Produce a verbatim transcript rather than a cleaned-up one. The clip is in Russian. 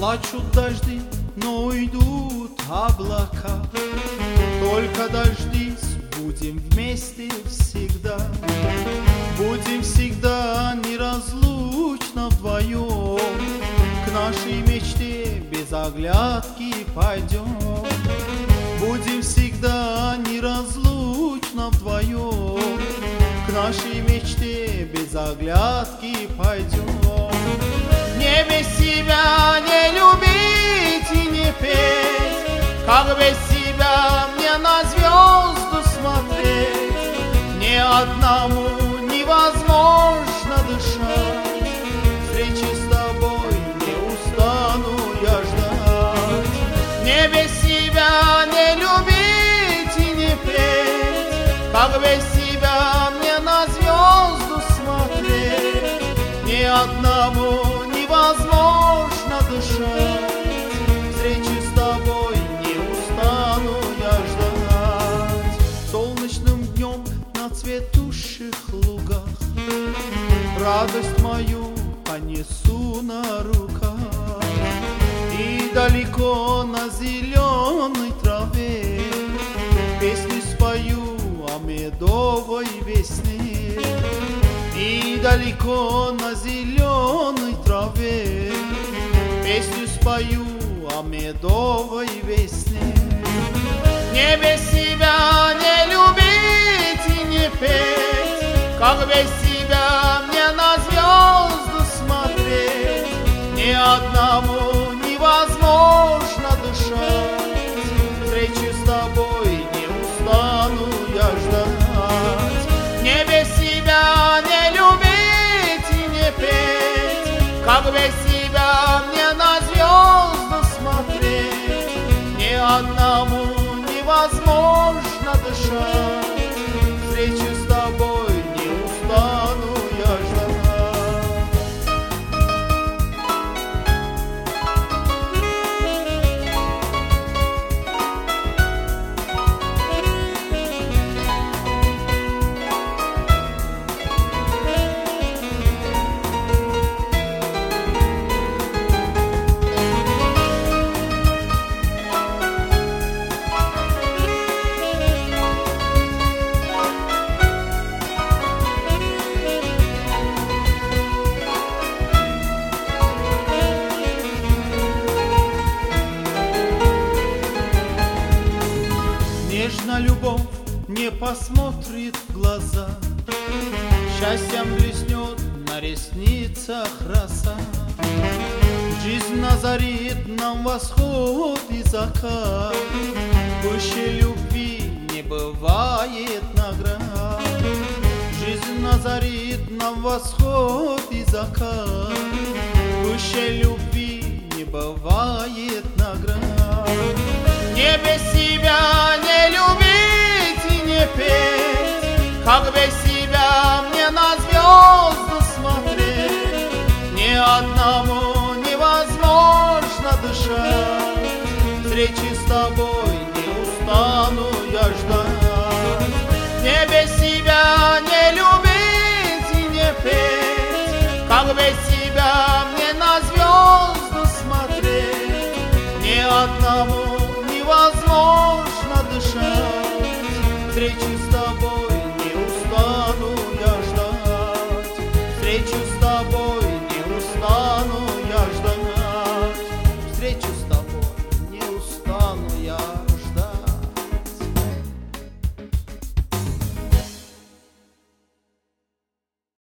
Плачут дожди, но уйдут облака. Только дождись, будем вместе всегда. Будем всегда неразлучно вдвоем. К нашей мечте без оглядки пойдем. Будем всегда неразлучно вдвоем. К нашей мечте без оглядки пойдем. Не без себя не любить и не петь, как без тебя мне на звезды смотреть. Ни одному невозможно дышать. Встречи с тобой не устану я ждать. Не без себя не любить и не петь, как без тебя мне на звезды смотреть. Ни одному невозможно дышать. Встречи с тобой не устану я ждать. Солнечным днем на цветущих лугах радость мою понесу на руках. И далеко на зеленой траве песни спою о медовой весне. И далеко на зеленой траве песню спою о медовой весне. Не без себя не любить и не петь, как без тебя мне на звезды смотреть. Ни одному невозможно дышать. Встречи с тобой не устану я ждать. Не без себя не любить и не петь, как без тебя мне на звезды смотреть. Ни одному невозможно дышать. Встречи с тобой не устану я ждать. Нежно любовь не посмотрит в глаза, счастьем блеснет на ресницах роса. Жизнь озарит нам восход и закат. Выше любви не бывает наград. Жизнь озарит нам восход и закат. Выше любви не бывает наград. Не без себя не любить и не петь, как без себя мне на звезды смотреть. Ни одному невозможно дышать. Встречи с тобой не устану я ждать. Не без себя не любить и не петь, как без тебя мне на звезды смотреть. Ни одному невозможно дышать. Встречи с тобой не устану я ждать. Встречи